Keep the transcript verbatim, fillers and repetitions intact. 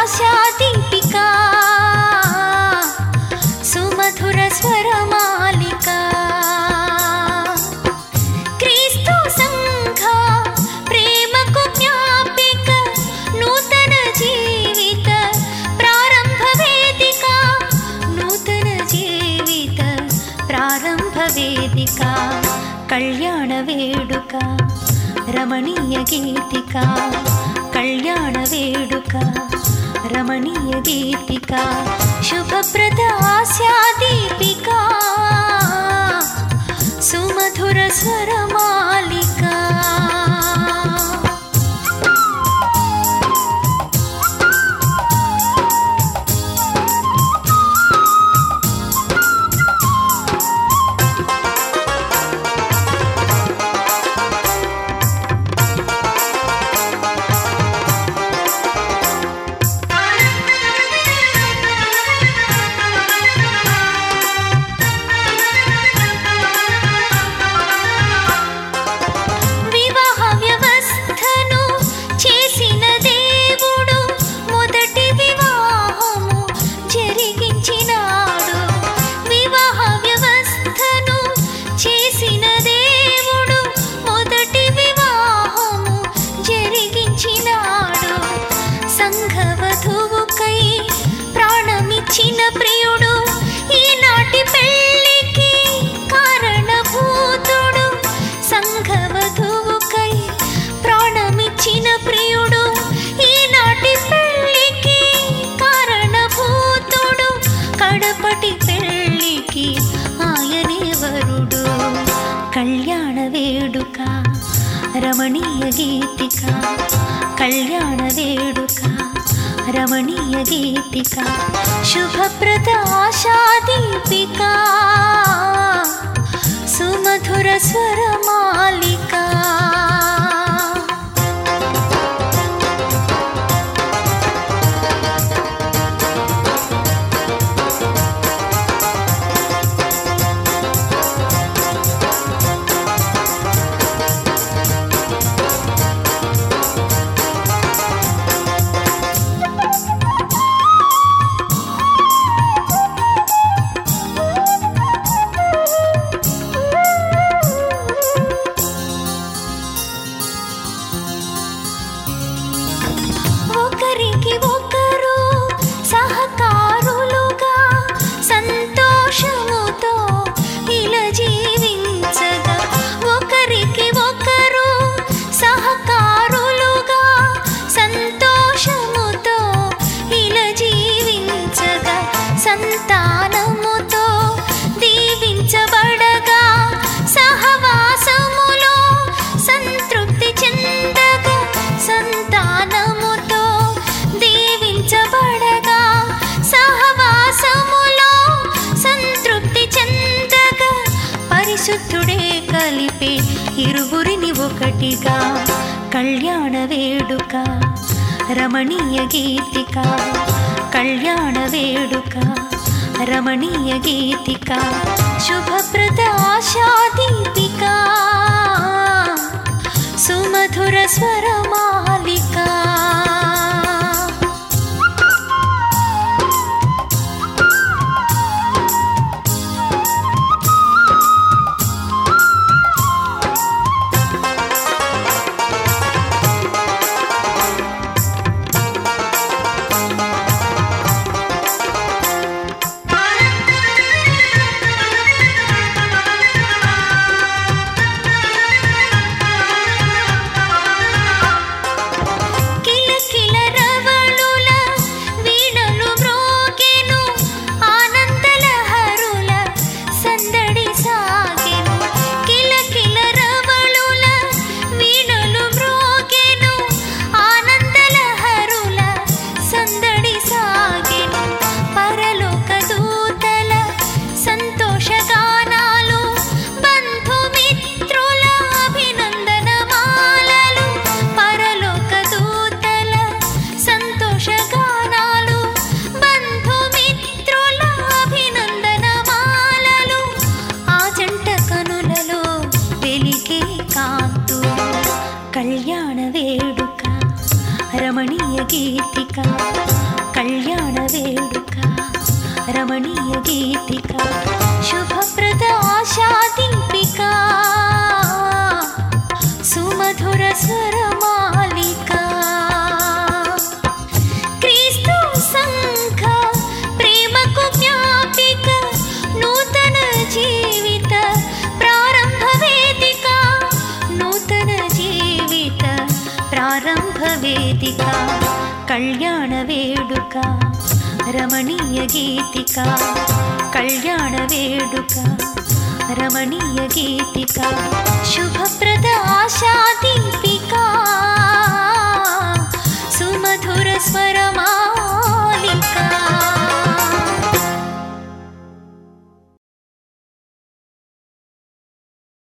ఆశా దీపికా సుమధుర స్వరమాలిక క్రీస్తు సంఘ ప్రేమకు జ్ఞాపిక నూతన జీవిత ప్రారంభ వేదిక నూతన జీవిత ప్రారంభ వేదిక కళ్యాణ వేడుక రమణీయ గీతిక కళ్యాణ వేడుక రమణీయ గీతిక శుభప్రద ఆశా దీపిక సుమధుర స్వరమాలిక కళ్యాణ వేడుక రమణీయ గీతిక కళ్యాణ వేడుక రమణీయ గీతిక శుభప్రద ఆశా దీపిక సుమధుర స్వరమాలిక సంతానముతో దీవించబడగా సహవాసములో సంతృప్తి చెందగా సంతానముతో దీవించబడగా సహవాసములో సంతృప్తి చెందగా పరిశుద్ధుడే కలిపే ఇరువురిని ఒకటిగా కళ్యాణ వేడుక రమణీయ గీతిక కళ్యాణ వేడుక రమణీయ గీతిక శుభప్రద ఆశా దీపిక సుమధుర స్వరమాలిక కళ్యాణ వేడుక రమణీయ గీతిక వేదిక కళ్యాణ వేడుక రమణీయ గీతిక కళ్యాణ వేడుక రమణీయ గీతిక శుభప్రద ఆశా దీపిక సుమధుర స్వరమా